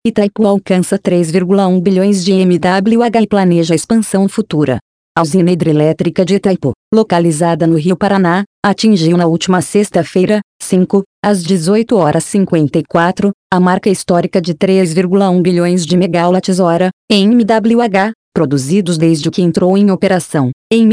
Itaipu alcança 3,1 bilhões de MWh e planeja expansão futura. A usina hidrelétrica de Itaipu, localizada no Rio Paraná, atingiu na última sexta-feira, às 18h54, a marca histórica de 3,1 bilhões de megawatts-hora, em MWh, produzidos desde que entrou em operação, em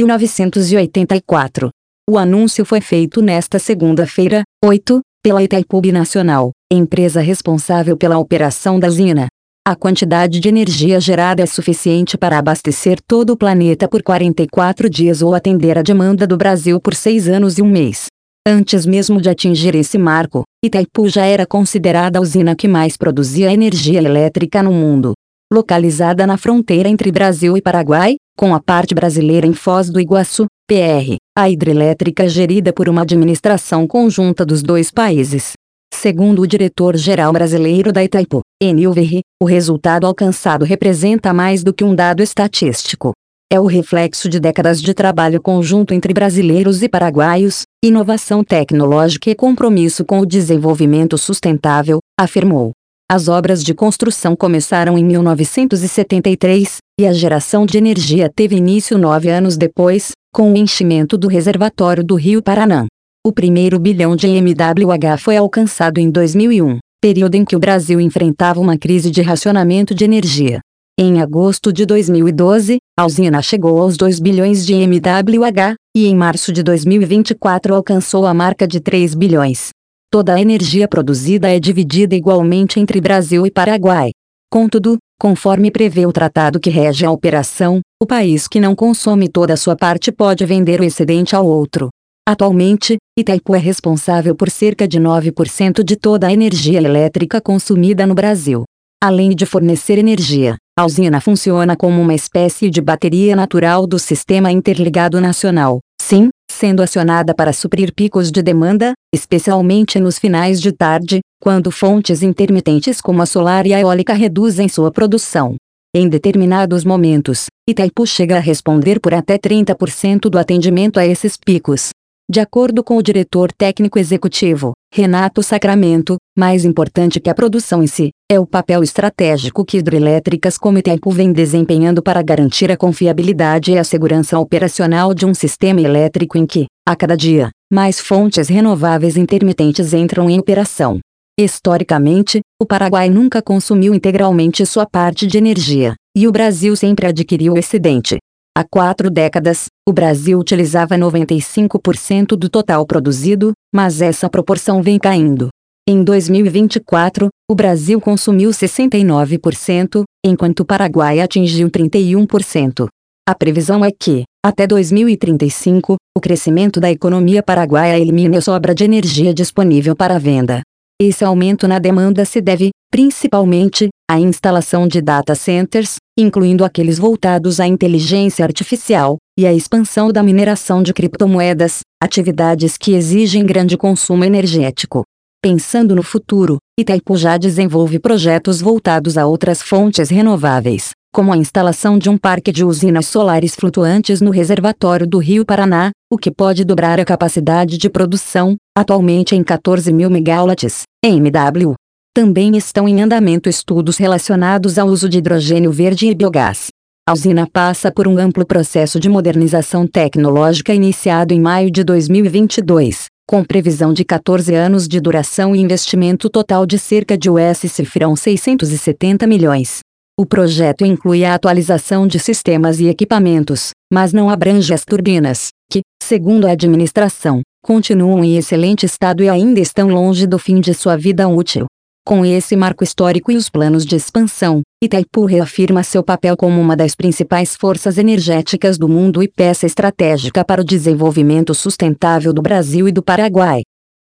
1984. O anúncio foi feito nesta segunda-feira, pela Itaipu Binacional, empresa responsável pela operação da usina. A quantidade de energia gerada é suficiente para abastecer todo o planeta por 44 dias ou atender a demanda do Brasil por 6 anos e 1 mês. Antes mesmo de atingir esse marco, Itaipu já era considerada a usina que mais produzia energia elétrica no mundo. Localizada na fronteira entre Brasil e Paraguai, com a parte brasileira em Foz do Iguaçu, PR, a hidrelétrica é gerida por uma administração conjunta dos dois países. Segundo o diretor-geral brasileiro da Itaipu, Enio Verri, o resultado alcançado representa mais do que um dado estatístico. É o reflexo de décadas de trabalho conjunto entre brasileiros e paraguaios, inovação tecnológica e compromisso com o desenvolvimento sustentável, afirmou. As obras de construção começaram em 1973, e a geração de energia teve início 9 anos depois, com o enchimento do reservatório do Rio Paraná. O primeiro bilhão de MWh foi alcançado em 2001, período em que o Brasil enfrentava uma crise de racionamento de energia. Em agosto de 2012, a usina chegou aos 2 bilhões de MWh, e em março de 2024 alcançou a marca de 3 bilhões. Toda a energia produzida é dividida igualmente entre Brasil e Paraguai. Contudo, conforme prevê o tratado que rege a operação, o país que não consome toda a sua parte pode vender o excedente ao outro. Atualmente, Itaipu é responsável por cerca de 9% de toda a energia elétrica consumida no Brasil. Além de fornecer energia, a usina funciona como uma espécie de bateria natural do Sistema Interligado Nacional, SIN, sendo acionada para suprir picos de demanda, especialmente nos finais de tarde, quando fontes intermitentes como a solar e a eólica reduzem sua produção. Em determinados momentos, Itaipu chega a responder por até 30% do atendimento a esses picos. De acordo com o diretor técnico executivo, Renato Sacramento, mais importante que a produção em si, é o papel estratégico que hidrelétricas como Itaipu vêm desempenhando para garantir a confiabilidade e a segurança operacional de um sistema elétrico em que, a cada dia, mais fontes renováveis intermitentes entram em operação. Historicamente, o Paraguai nunca consumiu integralmente sua parte de energia, e o Brasil sempre adquiriu o excedente. Há 4 décadas, o Brasil utilizava 95% do total produzido, mas essa proporção vem caindo. Em 2024, o Brasil consumiu 69%, enquanto o Paraguai atingiu 31%. A previsão é que, até 2035, o crescimento da economia paraguaia elimine a sobra de energia disponível para venda. Esse aumento na demanda se deve, principalmente, à instalação de data centers, incluindo aqueles voltados à inteligência artificial, e à expansão da mineração de criptomoedas, atividades que exigem grande consumo energético. Pensando no futuro, Itaipu já desenvolve projetos voltados a outras fontes renováveis, como a instalação de um parque de usinas solares flutuantes no reservatório do Rio Paraná, o que pode dobrar a capacidade de produção, atualmente em 14.000 megawatts, MW. Também estão em andamento estudos relacionados ao uso de hidrogênio verde e biogás. A usina passa por um amplo processo de modernização tecnológica iniciado em maio de 2022, com previsão de 14 anos de duração e investimento total de cerca de US$670 milhões. O projeto inclui a atualização de sistemas e equipamentos, mas não abrange as turbinas, que, segundo a administração, continuam em excelente estado e ainda estão longe do fim de sua vida útil. Com esse marco histórico e os planos de expansão, Itaipu reafirma seu papel como uma das principais forças energéticas do mundo e peça estratégica para o desenvolvimento sustentável do Brasil e do Paraguai.